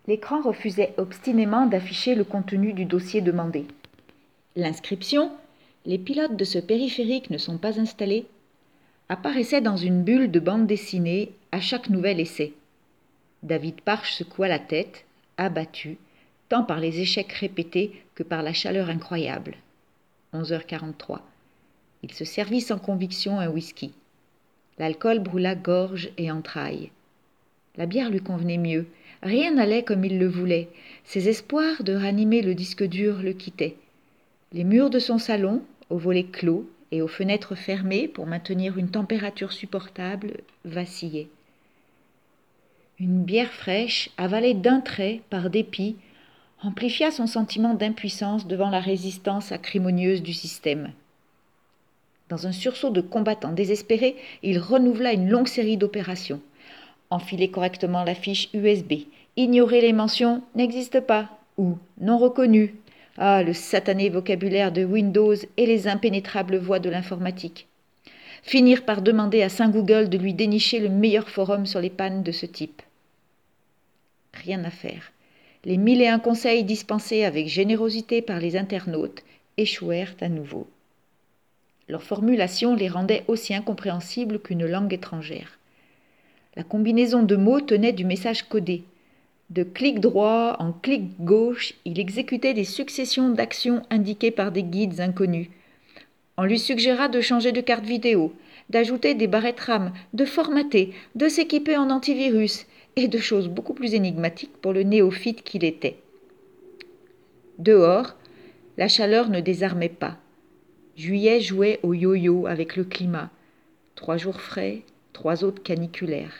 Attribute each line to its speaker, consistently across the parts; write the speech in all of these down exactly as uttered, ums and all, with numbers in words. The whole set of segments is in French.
Speaker 1: L'écran refusait obstinément d'afficher le contenu du dossier demandé. L'inscription « Les pilotes de ce périphérique ne sont pas installés » apparaissait dans une bulle de bande dessinée à chaque nouvel essai. David Parche secoua la tête, abattu, tant par les échecs répétés que par la chaleur incroyable. onze heures quarante-trois. Il se servit sans conviction un whisky. L'alcool brûla gorge et entrailles. La bière lui convenait mieux. Rien n'allait comme il le voulait. Ses espoirs de ranimer le disque dur le quittaient. Les murs de son salon, aux volets clos et aux fenêtres fermées pour maintenir une température supportable, vacillaient. Une bière fraîche, avalée d'un trait, par dépit, amplifia son sentiment d'impuissance devant la résistance acrimonieuse du système. Dans un sursaut de combattant désespéré, il renouvela une longue série d'opérations. Enfiler correctement la fiche U S B, ignorer les mentions « n'existe pas » ou « non reconnu ». Ah, le satané vocabulaire de Windows et les impénétrables voies de l'informatique. Finir par demander à Saint Google de lui dénicher le meilleur forum sur les pannes de ce type. Rien à faire. Les mille et un conseils dispensés avec générosité par les internautes échouèrent à nouveau. Leur formulation les rendait aussi incompréhensibles qu'une langue étrangère. La combinaison de mots tenait du message codé. De clic droit en clic gauche, il exécutait des successions d'actions indiquées par des guides inconnus. On lui suggéra de changer de carte vidéo, d'ajouter des barrettes RAM, de formater, de s'équiper en antivirus, et de choses beaucoup plus énigmatiques pour le néophyte qu'il était. Dehors, la chaleur ne désarmait pas. Juillet jouait au yo-yo avec le climat. Trois jours frais, trois autres caniculaires.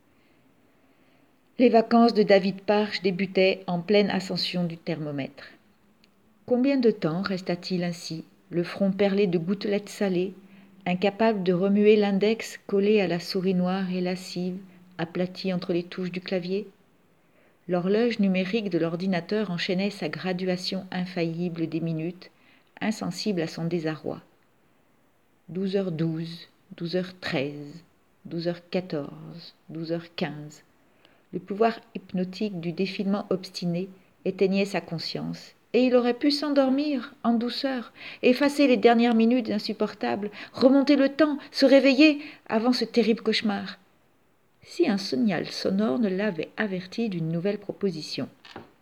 Speaker 1: Les vacances de David Parche débutaient en pleine ascension du thermomètre. Combien de temps resta-t-il ainsi, le front perlé de gouttelettes salées, incapable de remuer l'index collé à la souris noire et lascive, aplatie entre les touches du clavier? L'horloge numérique de l'ordinateur enchaînait sa graduation infaillible des minutes, insensible à son désarroi. douze heures douze, douze heures treize, douze heures quatorze, douze heures quinze. Le pouvoir hypnotique du défilement obstiné éteignait sa conscience, et il aurait pu s'endormir en douceur, effacer les dernières minutes insupportables, remonter le temps, se réveiller avant ce terrible cauchemar, si un signal sonore ne l'avait averti d'une nouvelle proposition.